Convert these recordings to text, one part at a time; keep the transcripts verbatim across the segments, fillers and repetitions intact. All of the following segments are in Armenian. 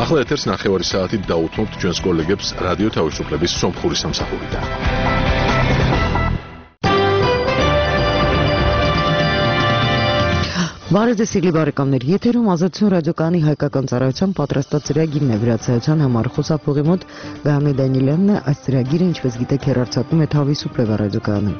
ახლა ეთერს ნახევარი საათით დაუთმობთ ჩვენს კოლეგებს რადიო თავისუფლების სომხური სამსახურიდან. Բարև ձեզ սիրելի բարեկամներ, եթերում ազատություն ռադիոկայանի հայկական ծառայության պատրաստած ծրագիրն է վրացայության համար խոսափողի մոտ Գայանե Դանիելյանն է, այս ծրագիրը ինչպես գիտեք հեռարձակվում է Თავისუფლება ռադիոկայանում։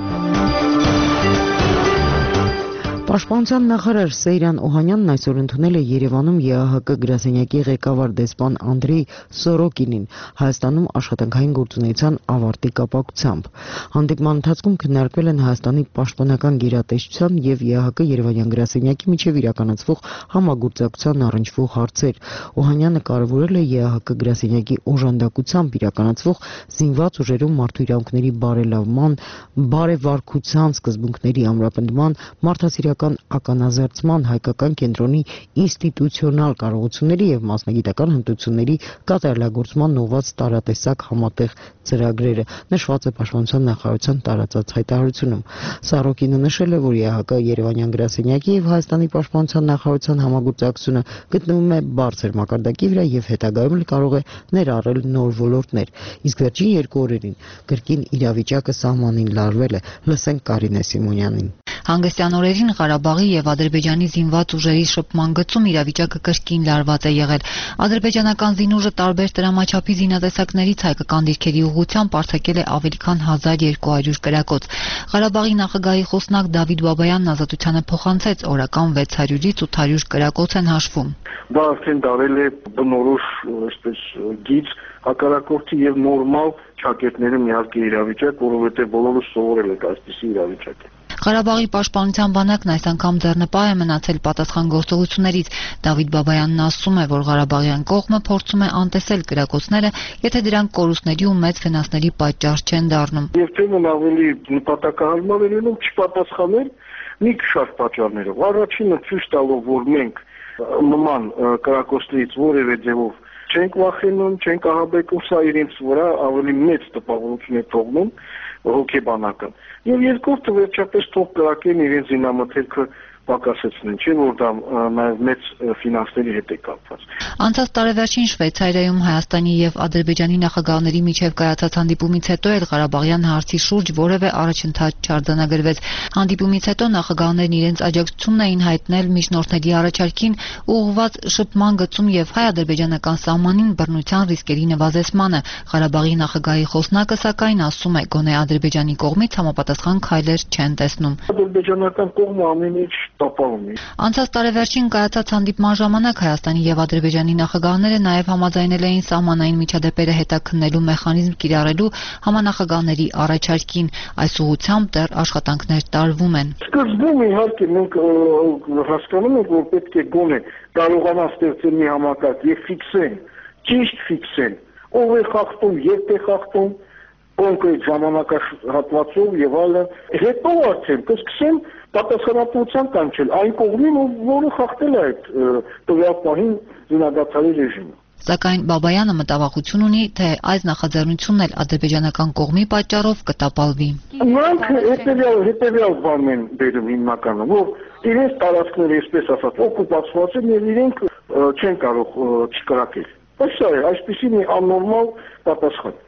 Պաշտպանության նախարար Սեյրան Օհանյանն այսօր ընդունել է Երևանում ԵԱՀԿ գրասենյակի ղեկավար դեսպան Անդրեյ Սորոկինին Հայաստանում աշխատանքային գործունեության ավարտի կապակցությամբ։ Հանդիպման ընթացքում քննարկվել են Հայաստանի պաշտպանական գերատեսչության եւ ԵԱՀԿ Երևանյան գրասենյակի միջև իրականացվող համագործակցության առնչվող հարցեր։ Օհանյանը կարևորել է ԵԱՀԿ գրասենյակի օժանդակությամբ իրականացվող զինված ուժերում մարդու իրավունքների բարելավման, բարեվարկության սկզբունքների ամրապնդման, մարդասիրական ականազերծման հայկական կենտրոնի ինստիտուցիոնալ կարողությունների եւ մասնագիտական հմտությունների կատարելագործման ուղղված տարատեսակ համատեղ ծրագրերը, նշված է Պաշտպանության նախարարության տարածած հայտարարությունում։ Սարոկինը նշել է, որ ԵԱՀԿ Երևանյան գրասենյակի եւ Հայաստանի Պաշտպանության նախարարության համագործակցությունը գտնվում է բարձր մակարդակի վրա եւ հետագայում կարող է ներառել նոր ոլորտներ։ Իսկ վերջին երկու օրերին կրկին իրավիճակը սահմանին լարվել է։ Լսենք Կարինե Սիմոնյանին։ Հանգստյան օրերին Ղարաբաղի եւ Ադրբեջանի զինված ուժերի շփման գծում իրավիճակը կրկին լարված է եղել։ Ադրբեջանական զինուժը տարբեր տրամաչափի զինատեսակներից հայկական դիրքերի ուղղությամբ արձակել է ավելի քան հազար երկու հարյուր կրակոց։ Ղարաբաղի նախագահի խոսնակ Դավիթ Բաբայանն Ազատությանը փոխանցեց օրական վեց հարյուրից ութ հարյուր կրակոց են հաշվում։ Դա արդեն դարել է բնորոշ, այսպես գիծ հակառակորդի եւ նորմալ ճակերտները միարկի իրավիճակ, որովհետեւ բոլորը սովորել եք այսպիսի իրավիճակը։ Ղարաբաղի պաշտպանության բանակն այս անգամ ձեռնպահ է մնացել պատասխան գործողություններից։ Դավիթ Բաբայանն ասում է, որ Ղարաբաղյան կողմը փորձում է անտեսել կրակոցները, եթե դրանք կորուստների ու մեծ վնասների պատճառ չեն դառնում։ Եվ թեման ավելի նպատակահարմար է լինում չպատասխանել մի քիչ պատճառներով։ Առաջինը ցույց տալով, որ մենք նման կրակոցներից որևէ ձևով չենք վախենում, չենք ահաբեկում, սա իրենց վրա ավելի մեծ տպավորություն է թողնում հոգեբանական։ Եվ երկրորդը վերջապես թող կրակեն իրենց զինամթերքը պակասեցնեն, չէ՞ որ դա նաև մեծ ֆինանսների հետ է կապված։ Անցած տարեվերջին Շվեյցարիայում Հայաստանի եւ Ադրբեջանի նախագահների միջև կայացած հանդիպումից հետո էլ Ղարաբաղյան հարցի շուրջ որևէ առաջընթաց չարձանագրվեց։ Հանդիպումից հետո նախագահներն իրենց աջակցությունն էին հայտնել միջնորդների առաջարկին ուղղված շփման գծում եւ հայ-ադրբեջանական սահմանին բռնության ռիսկերի նվազեցմանը։ Ղարաբաղի նախագահի խոսնակը սակայն ասում է, գոնե Ադրբեջանի կողմից համապատասխան քայլեր չեն տեսնում։ Ադրբեջանական կողմը ամեն ինչ Անցած տարեվերջին կայացած հանդիպման ժամանակ Հայաստանի եւ Ադրբեջանի նախագահները նաեւ համաձայնել էին սահմանային միջադեպերը հետաքննելու մեխանիզմ կիրառելու համանախագահների առաջարկին։ Այս ուղղությամբ դեռ աշխատանքներ տարվում են։ Սկզբում իհարկե մենք հասկանում ենք, որ պետք է գոնե կարողանան ստեղծել մի համակարգ եւ ֆիքսեն, ճիշտ ֆիքսեն, ով է խախտում, երբ է խախտում, կոնկրետ ժամանակահատվածով եւ այլն։ Հետո արդեն կսկսեն պատասխանատվության կանչել այն կողմին, որը խախտել է այդ տվյալ պահին զինադադարի ռեժիմը։ Սակայն Բաբայանը մտավախություն ունի, թե այս նախաձեռնությունն էլ ադրբեջանական կողմի պատճառով կտապալվի։ Նրանք հետեւյալ հետեւյալ բանն են բերում հիմնականում, որ իրենց տարածքները, այսպես ասած, օկուպացված են եւ իրենք չեն կարող չկրակել։ Այսա է, այսպեսի մի աննորմալ պատասխան։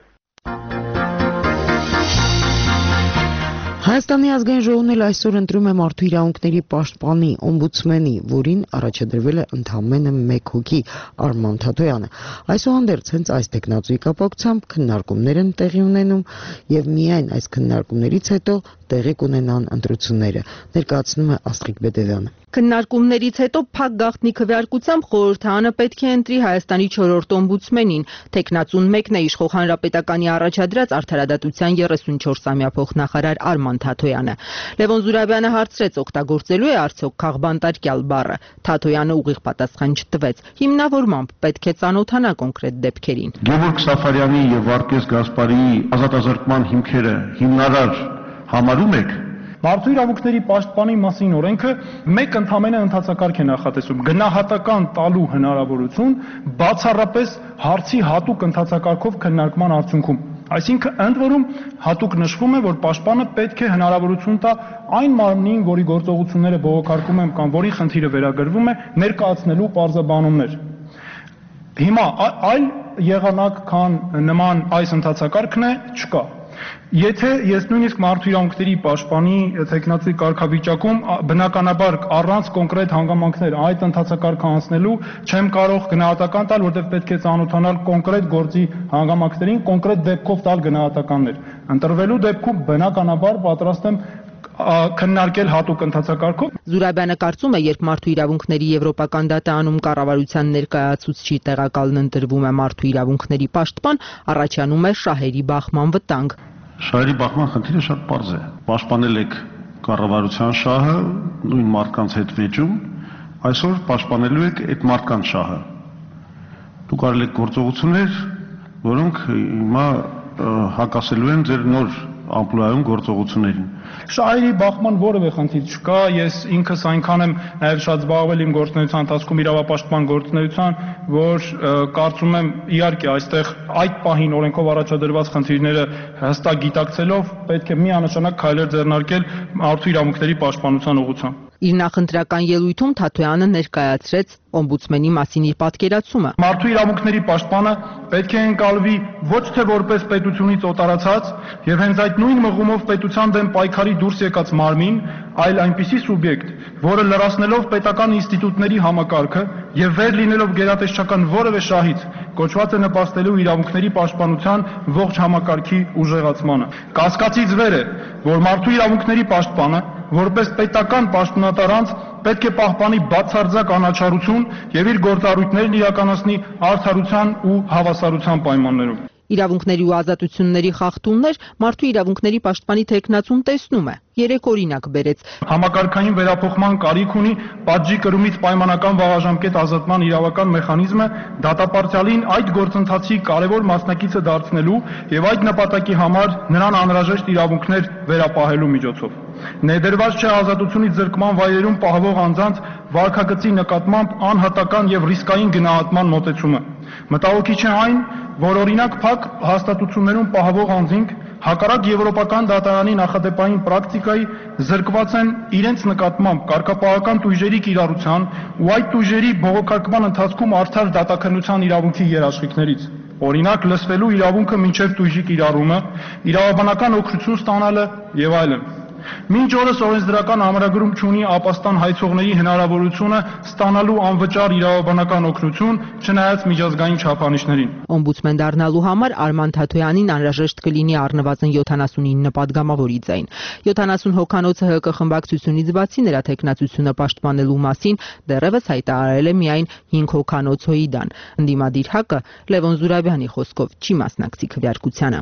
Հայաստանի ազգային ժողովն էլ այսօր ընտրում է մարդու իրավունքների պաշտպանի օմբուդսմենի, որին առաջադրվել է ընդամենը մեկ հոգի՝ Արման Թաթոյանը։ Այսուհանդերձ հենց այս տեխնացուի կապակցությամբ քննարկումներ են տեղի ունենում եւ միայն այս քննարկումներից հետո տեղի կունենան ընտրությունները, ներկայացնում է Աստղիկ Բեդևյանը։ Քննարկումներից հետո փակ գաղտնի քվեարկությամբ խորհրդարանը պետք է ընտրի Հայաստանի չորրորդ օմբուդսմենին։ Տեխնացուն մեկն է իշխող հանրապետականի առաջադրած արդարադատության երեսունչորսամյա փոխնախարար Արման Թաթոյանը։ Լևոն Զուրաբյանը հարցրեց, օգտագործելու է արդյոք քաղբանտարկյալ բառը։ Թաթոյանը ուղիղ պատասխան չտվեց։ Հիմնավորմամբ պետք է ծանոթանա կոնկրետ դեպքերին։ Գևորգ Սաֆարյանի եւ Վարդգես Գասպարիի ազատազրկման հիմքերը հիմնարար համարում եք։ Մարդու իրավունքների պաշտպանի մասին օրենքը մեկ ընդհանրապես ընդհանցակարգ է նախատեսում գնահատական տալու հնարավորություն բացառապես հարցի հատուկ ընդհանցակարգով քննարկման արդյունքում։ Այսինքն ընդ որում հատուկ նշվում է, որ պաշտպանը պետք է հնարավորություն տա այն մարմնին, որի գործողությունները բողոքարկում են կամ որի խնդիրը վերագրվում է, ներկայացնելու պարզաբանումներ։ Հիմա այլ եղանակ, քան նման այս ընթացակարգն է, չկա։ Եթե ես նույնիսկ մարդու իրավունքների պաշտպանի թեկնածուի կարգավիճակում բնականաբար առանց կոնկրետ հանգամանքներ այդ ընթացակարգը անցնելու չեմ կարող գնահատական տալ, որտեղ պետք է ծանոթանալ կոնկրետ գործի հանգամանքներին, կոնկրետ դեպքով տալ գնահատականներ։ Ընտրվելու դեպքում բնականաբար պատրաստ եմ քննարկել հատուկ ընթացակարգով։ Զուրաբյանը կարծում է, երբ մարդու իրավունքների եվրոպական դատարանում կառավարության ներկայացուցչի տեղակալն ընտրվում է մարդու իրավունքների պաշտպան, առաջանում է շահերի բախման վտանգ։ Շահերի բախման խնդիրը շատ պարզ է։ Պաշտպանել եք կառավարության շահը նույն մարդկանց հետ վեճում, այսօր պաշտպանելու եք այդ մարդկանց շահը։ Դուք արել եք գործողություններ, որոնք հիմա հակասելու են ձեր նոր ամպլուայում գործողություններին։ Շահերի բախման որևէ խնդիր չկա, ես ինքս այնքան եմ նաև շատ զբաղվել իմ գործունեության ընթացքում իրավապաշտպան գործունեության, որ կարծում եմ իհարկե այստեղ այդ պահին օրենքով առաջադրված խնդիրները հստակ գիտակցելով պետք է միանշանակ քայլեր ձեռնարկել մարդու իրավունքների պաշտպանության ուղղությամբ։ Իր նախընտրական ելույթում Թաթոյանը ներկայացրեց օմբուդսմենի մասին իր պատկերացումը։ Մարդու իրավունքների պաշտպանը պետք է ընկալվի ոչ թե որպես պետությունից օտարացած եւ հենց այդ նույն մղումով պետության դեմ պայքարի դուրս եկած մարմին, այլ այնպիսի սուբյեկտ, որը լրացնելով պետական ինստիտուտների համակարգը եւ վեր լինելով գերատեսչական որևէ շահից կոչված է նպաստելու իրավունքների պաշտպանության ողջ համակարգի ուժեղացմանը։ Կասկածից վեր է, որ մարդու իրավունքների պաշտպանը որպես պետական պաշտոնատար անձ պետք է պահպանի բացարձակ անաչառություն եւ իր գործառույթներն իրականացնի արդարության ու հավասարության պայմաններում։ Իրավունքների ու ազատությունների խախտումներ մարդու իրավունքների պաշտպանի թեկնածուն տեսնում է։ Երեք օրինակ բերեց։ Համակարգային վերափոխման կարիք ունի պատժի կրումից պայմանական վաղաժամկետ ազատման իրավական մեխանիզմը դատապարտյալին այդ գործընթացի կարևոր մասնակիցը դարձնելու եւ այդ նպատակի համար նրան անհրաժեշտ իրավունքներ վերապահելու միջոցով։ Ներդրված չէ ազատությունից զրկման վայրերում պահվող անձանց վարքագծի նկատմամբ անհատական եւ ռիսկային գնահատման մոտեցումը։ Մտահոգիչ է այն, որ օրինակ փակ հաստատություններում պահվող անձինք հակառակ եվրոպական դատարանի նախադեպային պրակտիկայի զրկված են իրենց նկատմամբ կարգապահական տույժերի կիրառության ու այդ տույժերի բողոքարկման ընթացքում արդար դատաքննության իրավունքի երաշխիքներից։ Օրինակ լսվելու իրավունքը մինչև տույժի կիրառումը, իրավաբանական օգնություն ստանալը եւ այլն։ Մինչ օրս օրենսդրական ամրագրում չունի ապաստան հայցողների հնարավորությունը ստանալու անվճար իրավաբանական օգնություն, չնայած միջազգային չափանիշներին։ Օմբուդսմեն դառնալու համար Արման Թաթոյանին անհրաժեշտ կլինի առնվազն յոթանասունինը պատգամավորի ձայն։ յոթանասուն հոգանոցը ՀԿ խմբակցությունից բացի նրա թեկնածությունը պաշտպանելու մասին դեռևս հայտարարել է միայն հինգ հոգանոց ՀՅԴ-ն։ Ընդդիմադիր ՀԱԿ-ը Լևոն Զուրաբյանի խոսքով չի մասնակցի քվեարկությանը։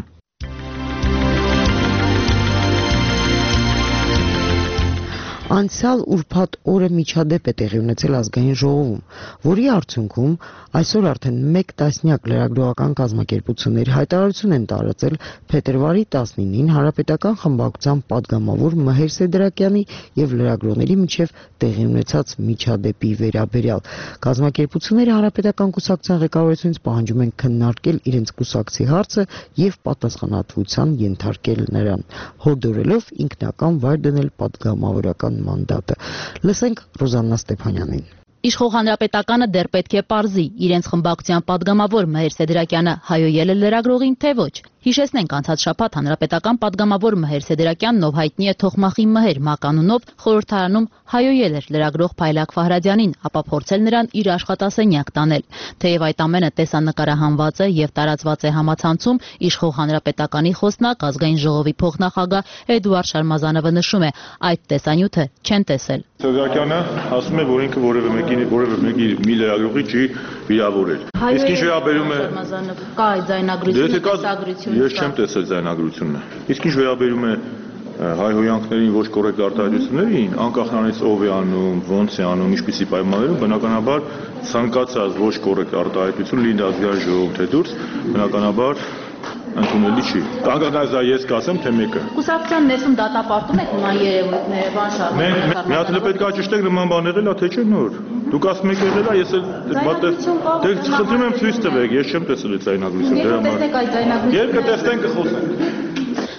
Անցյալ ուրբաթ օրը միջադեպ է տեղի ունեցել ազգային ժողովում, որի արդյունքում այսօր արդեն մեկ տասնյակ լրագրողական կազմակերպություններ հայտարարություն են տարածել փետրվարի տասնինին հանրապետական խմբակցության падգամավոր Մհեր Սեդրակյանի եւ լրագրողների միջև տեղի ունեցած միջադեպի վերաբերյալ։ Կազմակերպությունները հանրապետական կուսակցության ղեկավարությունից պահանջում են քննարկել իրենց կուսակցի հարցը եւ պատասխանատվության ենթարկել նրան, հորդորելով ինքնական վայր դնել падգամավորական մանդատը։ Լսենք Ռոզաննա Ստեփանյանին։ Իշխող հանրապետականը դեռ պետք է պարզի իրենց խմբակցության падգամավոր Մհեր Սեդրակյանը հայոյել է լրագրողին, թե ոչ։ Հիշեցնենք, անցած շաբաթ հանրապետական падգամավոր Մհեր Սեդրակյանն, ով հայտնի է Թոխմախի Մհեր մականունով, խորհրդարանում հայոյել էր լրագրող Փայլակ Ֆահրադյանին, ապա փորձել նրան իր աշխատասենյակ տանել։ Թեև այդ ամենը տեսանկարահանված է եւ տարածված է համացանցում, իշխող հանրապետականի խոսնակ, ազգային ժողովի փոխնախագահ Էդուարդ Շարմազանովը նշում է, այդ տեսանյութը չեն տեսել։ Սեդրակյանը ասում է, որ ինքը որևէ մեկի որևէ մեկի մի լրագրողի չի վիրավորել։ Իսկ ինչ վերաբերում է կա այդ ձայնագրությունը, ես չեմ տեսել ձայնագրությունը։ Իսկ ինչ վերաբերում է հայհոյանքներին ոչ կոռեկտ արտահայտություններին, անկախ նրանից ով է անում, ոնց է անում, ինչպիսի պայմաններում, բնականաբար ցանկացած ոչ կոռեկտ արտահայտություն լինի ազգային ժողով թե դուրս, բնականաբար ընդունելի չի։ Անկախ ես կասեմ, թե մեկը։ Կուսակցության ներսում դատապարտում եք նման երևույթները, բան շատ։ Մենք մի հատ էլ պետք է ճշտենք նման բաներ էլա, թե չէ նոր։ Դուք ասում եք եղել է, ես էլ դե խնդրում եմ ցույց տվեք, ես չեմ տեսել այդ ձայնագրությունը, դրա համար։ Երբ կտեսնենք կխոսենք։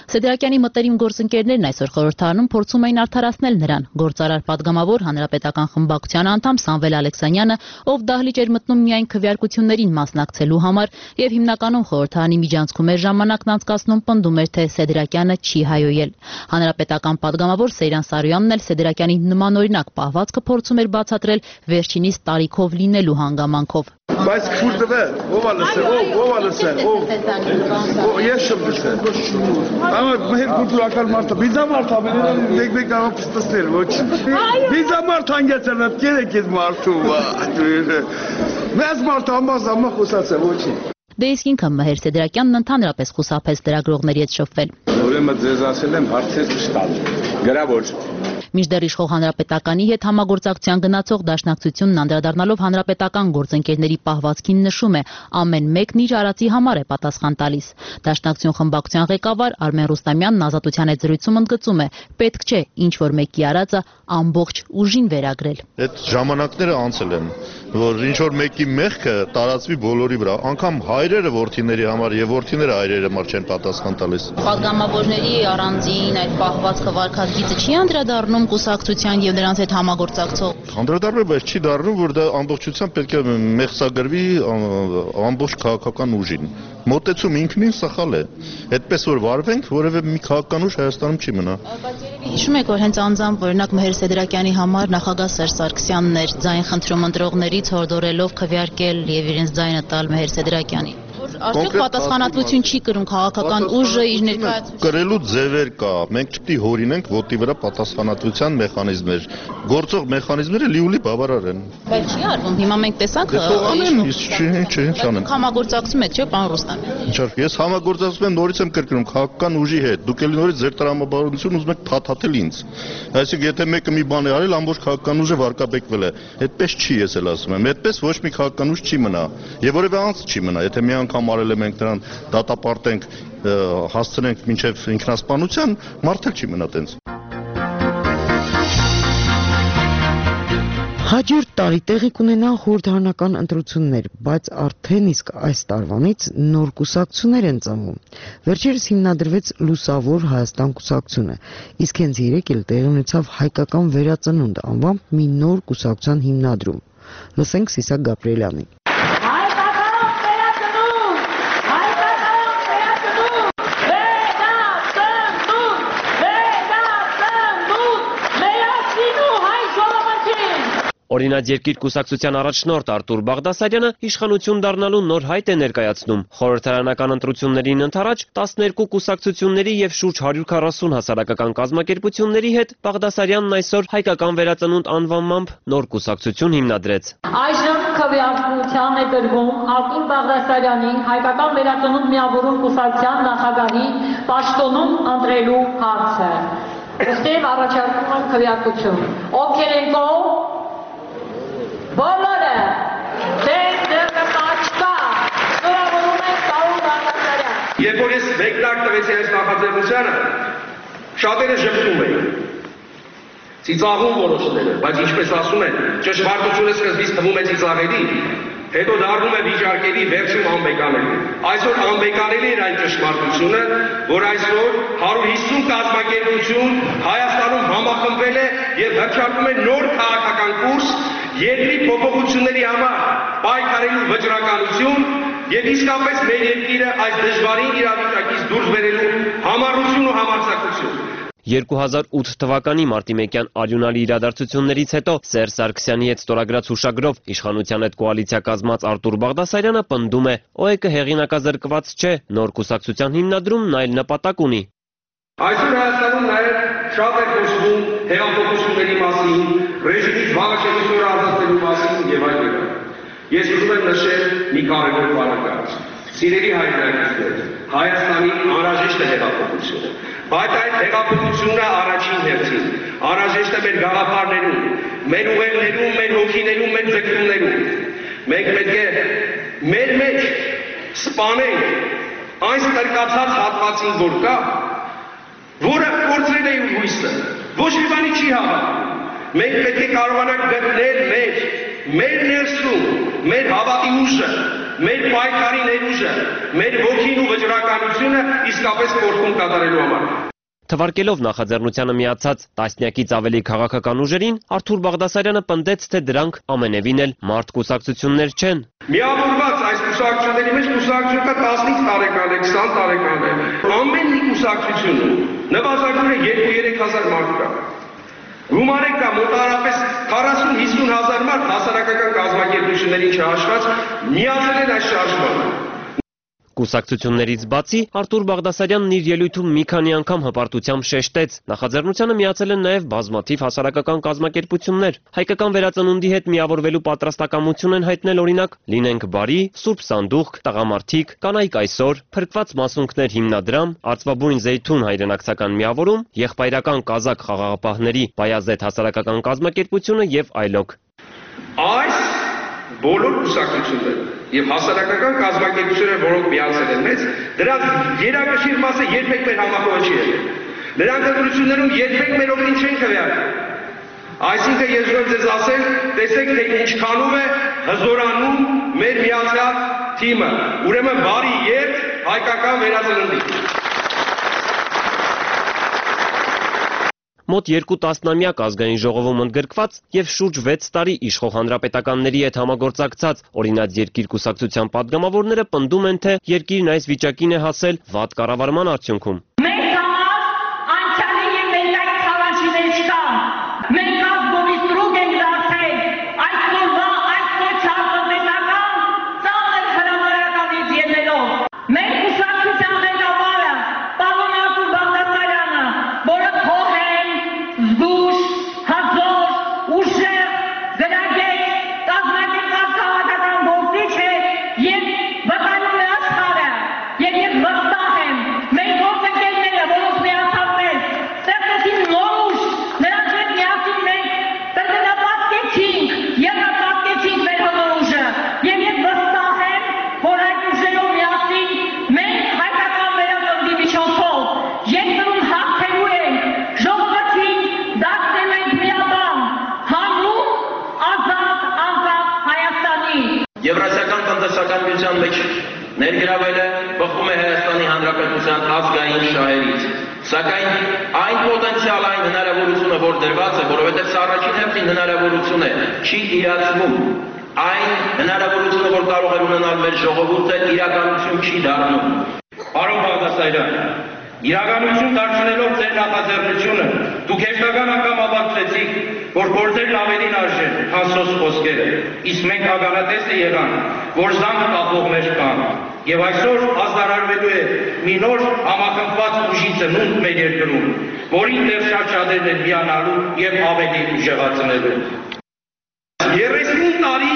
Սեդրակյանի մտերիմ գործընկերներն այսօր խորհրդարանում փորձում էին արդարացնել նրան։ Գործարար падգամավոր հանրապետական խմբակցության անդամ Սամվել Ալեքսանյանը, ով դահլիճ էր մտնում միայն քվեարկություններին մասնակցելու համար եւ հիմնականում խորհրդարանի միջանցքում էր ժամանակն անցկացնում, պնդում էր, թե Սեդրակյանը չի հայոյել։ Հանրապետական падգամավոր Սեյրան Սարոյանն էլ Սեդրակյանի նմանօրինակ պահվածքը փորձում էր բացատրել վերջինիս տարիքով լինելու հանգամանքով։ Բայց քուրդը ով է լսել, ով ով է լսել, ով ես չեմ լսել։ Ամա մեր քուրդական մարդը բիզա մարդ ամեն մեկ-մեկ կարող փստել, ոչ։ Բիզա մարդ հանգեցել է, կերեք այդ մարդու։ Մեծ մարդ ամազ ամա խոսացել, ոչի։ Դե իսկ ինքը Մհեր Սեդրակյանն ընդհանրապես խուսափեց լրագրողների հետ շփվել։ Ուրեմն ձեզ ասել եմ հարցեր չտալ։ Գրավոր։ Մինչդեռ իշխող հանրապետականի հետ համագործակցության գնացող դաշնակցությունն անդրադառնալով հանրապետական գործընկերների պահվածքին նշում է, ամեն մեկն իր արածի համար է պատասխան տալիս։ Դաշնակցություն խմբակցության ղեկավար Արմեն Ռուստամյանն Ազատության հետ զրույցում ընդգծում է, պետք չէ ինչ որ մեկի արածը ամբողջ ուժին վերագրել։ Այդ ժամանակները անցել են, որ ինչ որ մեկի մեղքը տարածվի բոլորի վրա, անգամ հայրերը որդիների համար եւ որդիները հայրերի համար չեն պատասխան տալիս։ Падգամավորների առանձին այդ պահվածքը վարկածգիծը չի անդրադառնում կուսակցության եւ նրանց հետ համագործակցող։ Անդրադառնում է, բայց չի դառնում, որ դա ամբողջությամբ պետք է մեղսագրվի ամբողջ քաղաքական ուժին։ Մոտեցում ինքնին սխալ է։ Այդպես որ վարվենք, որևէ մի քաղաքական ուժ Հայաստանում չի մնա։ Բայց երևի հիշում եք, որ հենց անձամբ օրինակ Մհեր Սեդրակյանի համար նախագահ Սերժ Սարգսյանն էր ձայն խնդրում ընտրողներից հորդորելով քվեարկել եւ իրենց ձայնը տալ Մհեր Սեդրակյանին։ Արդյոք պատասխանատվություն չի կրում քաղաքական ուժը իր ներկայացուցիչը։ Կրելու ձևեր կա։ Մենք չպետք է հորինենք ոտի վրա պատասխանատվության մեխանիզմներ։ Գործող մեխանիզմները լիուլի բավարար են։ Բայց չի արվում։ Հիմա մենք տեսանք համագործակցում եք, չէ՞, պարոն Ռուստամյան։ Ինչա՞, ես համագործակցում եմ, նորից եմ կրկնում քաղաքական ուժի հետ։ Դուք ելի նորից ձեր տրամաբանություն ուզում եք փաթաթել ինձ։ Այսինքն եթե մեկը մի բան է արել, ամբողջ քաղաքական ուժը վարկաբեկվել է։ Այդպես չի, ես էլ ասում եմ։ Այդպես ոչ մի քաղաքական ուժ չի մնա։ Եվ որևէ անձ չի մնա, եթե մի անգամ արել է մենք նրան դատապարտենք, հասցնենք մինչև ինքնասպանության, մարդ էլ չի մնա տենց։ Հաջորդ տարի տեղի կունենան խորհրդարանական ընտրություններ, բայց արդեն իսկ այս տարվանից նոր կուսակցություններ են ծնվում։ Վերջերս հիմնադրվեց Լուսավոր Հայաստան կուսակցությունը, իսկ հենց երեկ էլ տեղի ունեցավ Հայկական վերածնունդ անվամբ մի նոր կուսակցության հիմնադրում։ Լսենք Սիսակ Գաբրիելյանին։ Օրինաց երկիր կուսակցության առաջնորդ Արտուր Բաղդասարյանը իշխանություն դառնալու նոր հայտ է ներկայացնում։ Խորհրդարանական ընտրություններին ընդառաջ տասներկու կուսակցությունների եւ շուրջ հարյուր քառասուն հասարակական կազմակերպությունների հետ Բաղդասարյանն այսօր Հայկական վերածնունդ անվանմամբ նոր կուսակցություն հիմնադրեց։ Այժմ քվեարկության է դրվում Արտուր Բաղդասարյանի Հայկական վերածնունդ միավորում կուսակցության նախագահի պաշտոնում ընտրելու հարցը։ Ըստև առաջարկում եմ քվեարկություն։ Ովքեր են կողմ Բոլորը դեր դերը մաչկա սորավորում են Արտուր Բաղդասարյան։ Երբ որ ես մեկնակ տվեցի այս նախաձեռնությանը, շատերը ժպտում էին, ծիծաղում որոշները, բայց ինչպես ասում են, ճշմարտությունը սկզբից թվում է ծիծաղելի, հետո դառնում է վիճարկելի, վերջում անբեկանելի։ Այսօր անբեկանելի էր այն ճշմարտությունը, որ այսօր հարյուր հիսուն կազմակերպություն Հայաստանում համախմբվել է եւ հռչակում է նոր քաղաքական կուրս երկրի փոփոխությունների համար պայքարելու վճռականություն եւ իսկապես մեր երկիրը այս դժվարին իրավիճակից դուրս բերելու համառություն ու համարձակություն։ երկու հազար ութ թվականի մարտի մեկյան արյունալի իրադարձություններից հետո Սերժ Սարգսյանի հետ ստորագրած հուշագրով իշխանության հետ կոալիցիա կազմած Արտուր Բաղդասարյանը պնդում է, ՕԵԿ-ը հեղինակազրկված չէ, նոր կուսակցության հիմնադրումն այլ նպատակ ունի։ Այսօր Հայաստանում նաև շատ է խոսվում հեղափոխությունների մասին, ռեժիմից վաղաշենությունը ազատելու մասին եւ այլն։ Ես ուզում եմ նշել մի կարևոր բառակարծ։ Սիրելի հայրենակիցներ, Հայաստանի անհրաժեշտ է հեղափոխությունը, բայց այդ հեղափոխությունը առաջին հերթին անհրաժեշտ է մեր գաղափարներում, մեր ուղերներում, մեր հոգիներում, մեր ձգտումներում։ Մենք պետք է մեր մեջ սպանենք այն ստրկացած հատվածին, որ կա, որը կորցրել է իր հույսը, ոչ մի բանի չի հավատում։ Մենք պետք է կարողանանք գտնել մեր, մեր ներսում, մեր հավատի ուժը, մեր պայքարի ներուժը, մեր ոգին ու վճռականությունը իսկապես կորքում կատարելու համար։ Թվարկելով նախաձեռնությանը միացած տասնյակից ավելի քաղաքական ուժերին, Արթուր Բաղդասարյանը պնդեց, թե դրանք ամենևին էլ մարդ կուսակցություններ չեն։ Միավորված այս կուսակցությունների մեջ կուսակցությունը տասնից տարեկան է, քսան տարեկան է։ Ամեն մի կուսակցությունում նվազագույնը երկու-երեք հազար մարդ կա։ Գումարը կա մոտավորապես քառասուն-հիսուն հազար մարդ հասարակական կազմակերպություններին չհաշված միացել են այս շարժմանը։ Կուսակցություններից բացի Արթուր Բաղդասարյանն իր ելույթում մի քանի անգամ հպարտությամբ շեշտեց. նախաձեռնությանը միացել են նաև բազմաթիվ հասարակական կազմակերպություններ։ Հայկական վերածնունդի հետ միավորվելու պատրաստակամություն են հայտնել օրինակ «Լինենք բարի», «Սուրբ Սանդուղք», «Տղամարդիկ», «Կանայք այսօր», «Փրկված մասունքներ» հիմնադրամ, «Արծվաբույն Զեյթուն» հայրենակցական միավորում, «Եղբայրական կազակ» խաղաղապահների «Բայազեդ» հասարակական կազմակերպությունը եւ այլոք։ Այս բոլոր կուսակցությունները եւ հասարակական կազմակերպությունները, որոնք միացել են մեզ, դրանց երակշիռ մասը երբեք մեր համախոհը չի եղել։ Նրանք ընտրություններում երբեք մեր օգտին չեն քվեարկել։ Այսինքն ես ուզում եմ ձեզ ասել, տեսեք թե ինչքանով է հզորանում մեր միացյալ թիմը։ Ուրեմն բարի երթ հայկական վերածննդի։ Մոտ երկու տասնամյակ ազգային ժողովում ընդգրկված եւ շուրջ վեց տարի իշխող հանրապետականների հետ համագործակցած օրինաց երկիր կուսակցության падգամավորները պնդում են, թե երկիրն այս վիճակին է հասել վատ կառավարման արդյունքում։ Մենք համար անցյալի եւ ներկայի խավանջի մեջ կան։ Մենք ազգովի սրուկ ենք դարձել այսօրվա այս սոցիալ տնտեսական ծանր հրամարականից ելնելով։ Մենք կուսակցության ղեկավարը պարոն Արթուր Բաղդասարյանը, որը զգուշ, հազոր, ուժեղ, գրագետ, կազմակերպված քաղաքական գործիչ է եւ վկայում է աշխարհը, եւ ես վստահ եմ, մեր գործընկերները, որոնք միացած են, ստեղծեցին նոր ուժ, նրանց հետ միասին մենք տնտեսապատկեցինք, եղապատկեցինք մեր հզոր ուժը, եւ ես վստահ եմ, որ այդ ուժերով միասին մենք հայկական վերածննդի միջոցով երկրում հաղթելու ենք, ժողովրդին դարձել ենք միաբան, հանուն ազատ անկախ Հայաստանի։ Եվրասիական տնտեսական միության մեջ ներգրավելը բխում է Հայաստանի Հանրապետության ազգային շահերից։ Սակայն այն պոտենցիալային հնարավորությունը, որ դրված է, որովհետև սա առաջին հերթին հնարավորություն է, չի իրացվում։ Այն հնարավորությունը, որ կարող է ունենալ մեր ժողովուրդը, իրականություն չի դառնում։ Պարոն Բաղդասարյան, իրականություն դարձնելով ձեր նախաձեռնությունը, դուք հերթական անգամ ապացուցեցիք, որ գործերն ավելին արժեն, քան սոս խոսքերը, իսկ մենք ականատեսը եղանք, որ զանգ կապողներ կան, եւ այսօր ազդարարվելու է մի նոր համախմբված ուժի ծնունդ մեր երկրում, որին դեռ շատ շատերն են միանալու եւ ավելի ուժեղացնելու։ երեսուն տարի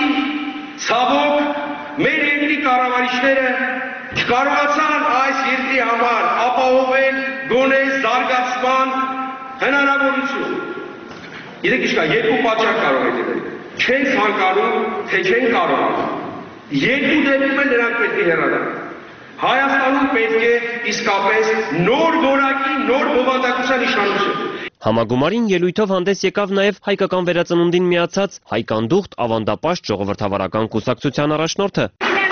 ցավոք մեր երկրի կառավարիչները չկարողացան այս երկրի համար ապահովել գոնե զարգացման հնարավորություն։ Գիտեք ինչ կա, երկու պատճառ կարող է լինել։ Չեն ցանկանում, թե չեն կարողանում։ Երկու դեպքում էլ նրանք պետք է հեռանան։ Հայաստանում պետք է իսկապես նոր որակի, նոր բովանդակության իշխանություն։ Համագումարին ելույթով հանդես եկավ նաև հայկական վերածնունդին միացած Հայկանդուխտ ավանդապաշտ ժողովրդավարական կուսակցության առաջնորդը։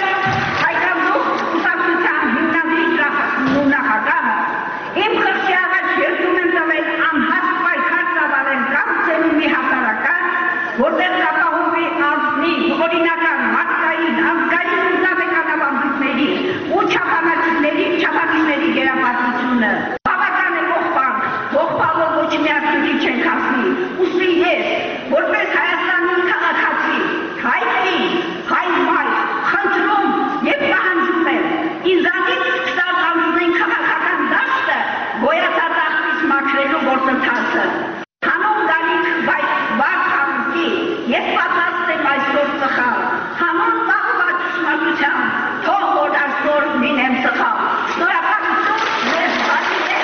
Որտեղ կապահովի անձնի, օրինական, մարդկային, ազգային ու զավեկանավանդությունների ու չափանակիչների, չափանիշների գերապատվությունը։ Բավական է ողբանք, ողբալով ոչ միասնություն չենք հասնի։ Ուստի ես, որպես Հայաստանի քաղաքացի, հայտնի, հայ մայր, խնդրում եւ պահանջում եմ, ինձանից սկսած անձնային քաղաքական դաշտը գոյացած աղբից մաքրելու գործընթացը։ Հանուն գալիք վայր Ես պատրաստ եմ այսօր սխալ, հանուն տաղվա ճշմարտության, թող որ այսօր լինեմ սխալ։ Շնորհակալություն, մեր բացի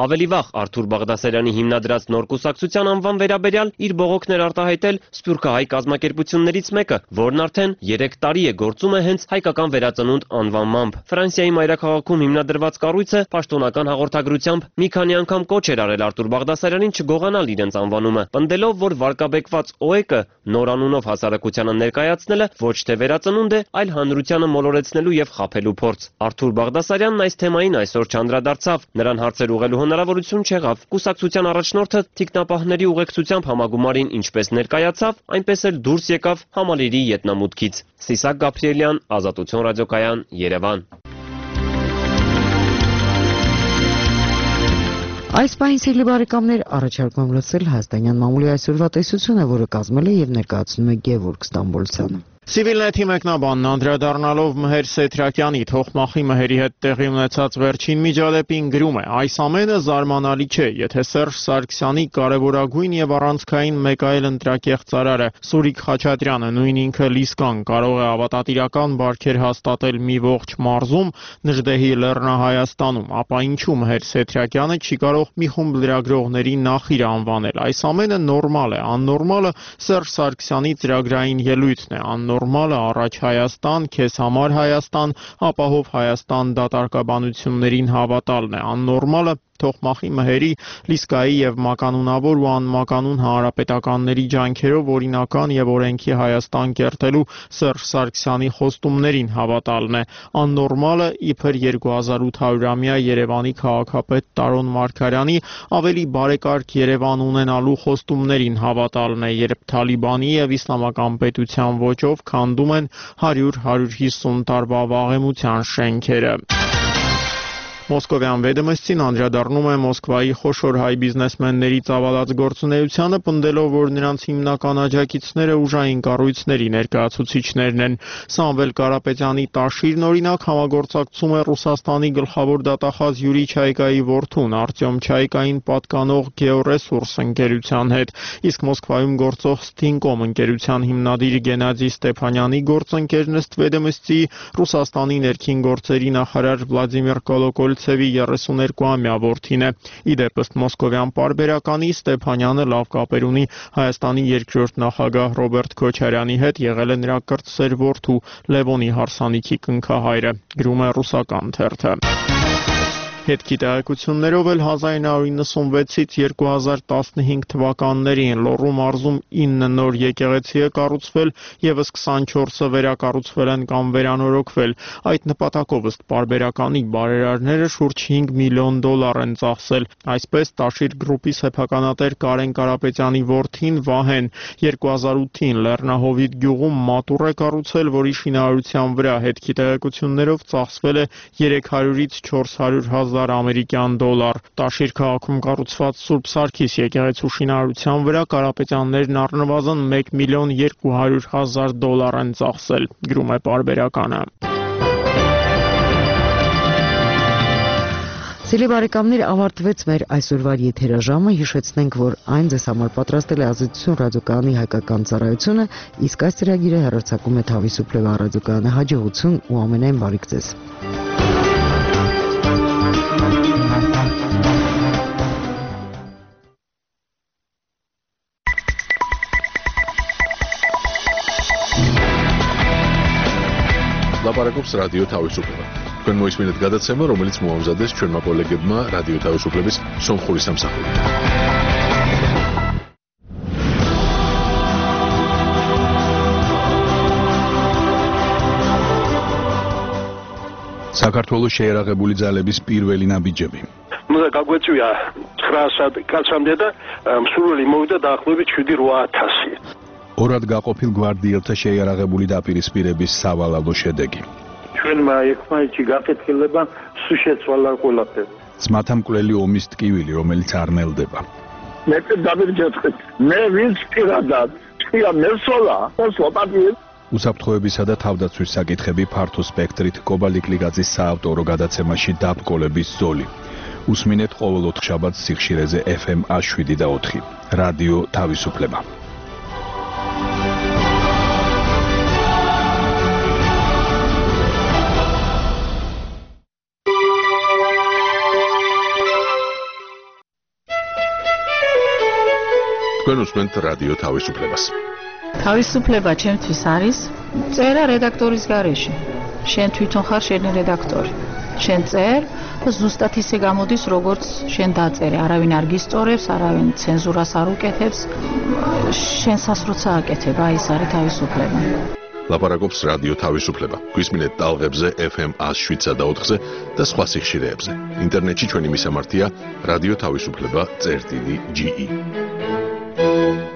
Ավելի վաղ Արթուր Բաղդասարյանի հիմնադրած նոր կուսակցության անվան վերաբերյալ իր բողոքներ արտահայտել սփյուռքահայ կազմակերպություններից մեկը, որն արդեն երեք տարի է գործում է հենց հայկական վերածնունդ անվանմամբ։ Ֆրանսիայի մայրաքաղաքում հիմնադրված կառույցը պաշտոնական հաղորդագրությամբ մի քանի անգամ կոչ էր արել Արթուր Բաղդասարյանին չգողանալ իրենց անվանումը, պնդելով, որ վարկաբեկված օ է կը նոր անունով հասարակությանը ներկայացնելը ոչ թե վերածնունդ է, այլ հանրությանը մոլորեցնելու եւ խաբելու փորձ։ Արթուր Բաղդասարյանն այս թեմային այսօր չանդրադարձավ, նրան հարցեր ուղղելու հնարավորություն չեղավ։ Կուսակցության առաջնորդը թիկնապահների ուղեկցությամբ համագումարին ինչպես ներկայացավ, այնպես էլ դուրս եկավ համալիրի ետնամուտքից։ Սիսակ Գաբրիելյան, Ազատություն ռադիոկայան, Երևան։ Այս պահին սիրելի բարեկամներ, առաջարկում եմ լսել հայաստանյան մամուլի այսօրվա տեսությունը, որը կազմել է եւ ներկայացնում է Գևորգ Ստամբոլցյանը։ Civilnet-ի մեկնաբանն անդրադառնալով Մհեր Սեթրակյանի թողմախի մհերի հետ տեղի ունեցած վերջին միջադեպին գրում է. այս ամենը զարմանալի չէ, եթե Սերժ Սարգսյանի կարևորագույն եւ առանցքային մեկ այլ ընտրակեղծարարը Սուրիկ Խաչատրյանը, նույն ինքը Լիսկան, կարող է ավատատիրական բարքեր հաստատել մի ողջ մարզում, Նժդեհի Լեռնահայաստանում, ապա ինչու Մհեր Սեթրակյանը չի կարող մի խումբ լրագրողների նախիր անվանել։ Այս ամենը նորմալ է, աննորմալը Սերժ Սարգսյանի ծրագրային ելույթն է, նորմալը առաջ Հայաստան, քեզ համար Հայաստան, ապահով Հայաստան դատարկաբանություններին հավատալն է, աննորմալը թողմախի մհերի, Լիսկայի եւ մականունավոր ու անմականուն հանրապետականների ջանքերով օրինական եւ օրենքի Հայաստան կերտելու Սերժ Սարգսյանի խոստումներին հավատալն է, աննորմալը իբր երկու հազար ութ-ամյա Երևանի քաղաքապետ Տարոն Մարգարյանի ավելի բարեկարգ Երևան ունենալու խոստումներին հավատալն է, երբ Թալիբանի եւ իսլամական պետության ոճով քանդում են հարյուր-հարյուր հիսուն տարվա վաղեմության շենքերը։ Մոսկովյան Վեդոմստին անդրադառնում է Մոսկվայի խոշոր հայ բիզնեսմենների ծավալած գործունեությանը, պնդելով, որ նրանց հիմնական աջակիցները ուժային կառույցների ներկայացուցիչներն են։ Սամվել Կարապետյանի Տաշիրն օրինակ համագործակցում է Ռուսաստանի գլխավոր դատախազ Յուրի Չայկայի որդուն Արտյոմ Չայկային պատկանող Գեոռեսուրս ընկերության հետ, իսկ Մոսկվայում գործող Սթինկոմ ընկերության հիմնադիր Գենադի Ստեփանյանի գործընկերն ըստ Վեդոմստի Ռուսաստանի ներքին գործերի նախարար Վլադիմիր Կոլոկոլ երեսուներկուամյա որդին է։ Իդեպ ըստ մոսկովյան պարբերականի Ստեփանյանը լավ կապեր ունի Հայաստանի երկրորդ նախագահ Ռոբերտ Քոչարյանի հետ, եղել է նրա կրտսեր որդու Լևոնի Հարսանիքի կնքահայրը, գրում է ռուսական թերթը։ Հետգիտակցություններով էլ հազար նույնսուն իննսունվեցից երկու հազար տասնհինգ թվականներին Լոռու մարզում ինը նոր եկեղեցի է կառուցվել, եւս քսանչորսը վերակառուցվել են կամ վերանորոգվել։ Այդ նպատակով ըստ պարբերականի բարերարները շուրջ հինգ միլիոն դոլար են ծախսել։ Այսպես Տաշիր գրուպի սեփականատեր Կարեն Կարապետյանի որդին Վահեն երկու հազար ութին Լեռնահովիտ գյուղում մատուռ է կառուցել, որի շինարարության վրա հետգիտակցություններով ծախսվել է երեք հարյուրից չորս հարյուր հազար ամերիկյան դոլար։ Տաշիր քաղաքում կառուցված Սուրբ Սարգիս եկեղեցու շինարարության վրա Կարապետյաններն առնվազն մեկ միլիոն երկու հարյուր հազար դոլար են ծախսել, գրում է պարբերականը։ Սիրելի բարեկամներ, ավարտվեց մեր այսօրվա եթերաժամը, հիշեցնենք, որ այն ձեզ համար պատրաստել է Ազատություն ռադիոկայանի հայկական ծառայությունը, իսկ այս ծրագիրը հեռարձակում է Թավիսուփլեվա ռադիոկայանը, հաջողություն ու ամենայն բարիք ձեզ։ Լապարակობს ռադիո Թավիսուփլեվա։ Քան մոյսմենտ გადაცემა, რომელიც მოამზადეს ჩვენმა კოლეგებმა რადიო თავისუფლების სომხური სამსახურით. საქართველოს შეიარაღებული ძალების პირველი ნაბიჯები. უნდა გაგვეწვია ცხრაასად კაცამდე და მსურველი მოვიდა დაახლოებით შვიდი-ოთხ ათასი. ორად გაყოფილ გვარდიელთა შეიარაღებული დაპირისპირების სავალალო შედეგი. ჩვენმა ერთმანეთში გაკეთილება სულ შეცვალა ყველაფერი. ძმათა მკვლელი ომის ტკივილი, რომელიც არ ნელდება. მე დავირჯეთხეთ. მე ვინც პირადად თქვია მესოლა, მოსლაპატი. უსაფრთხოებისა და თავდაცვის საკითხები ფართო სპექტრით კობალიკლიგაძის საავტორო გადაცემაში დაბკოლების ზოლი. უსმინეთ ყოველ ოთხშაბათს სიხშირეზე ეფ ემ ას შვიდი და ოთხი. რადიო თავისუფლება. თქვენ უსმენთ რადიო თავისუფლებას. თავისუფლება ჩემთვის არის წერა რედაქტორის გარეშე. შენ თვითონ ხარ შენი რედაქტორი. შენ წერ და ზუსტად ისე გამოდის, როგორც შენ დაწერე. არავინ არ გისწორებს, არავინ ცენზურას არ უკეთებს. შენსას როცა აკეთებ, აი ეს არის თავისუფლება. ლაპარაკობს რადიო თავისუფლება. გვისმინეთ ტალღებზე ეფ ემ one oh seven და ოთხზე და სხვა სიხშირეებზე. ინტერნეტში ჩვენი მისამართია რადიო თავისუფლება წერტილი ჯი ი.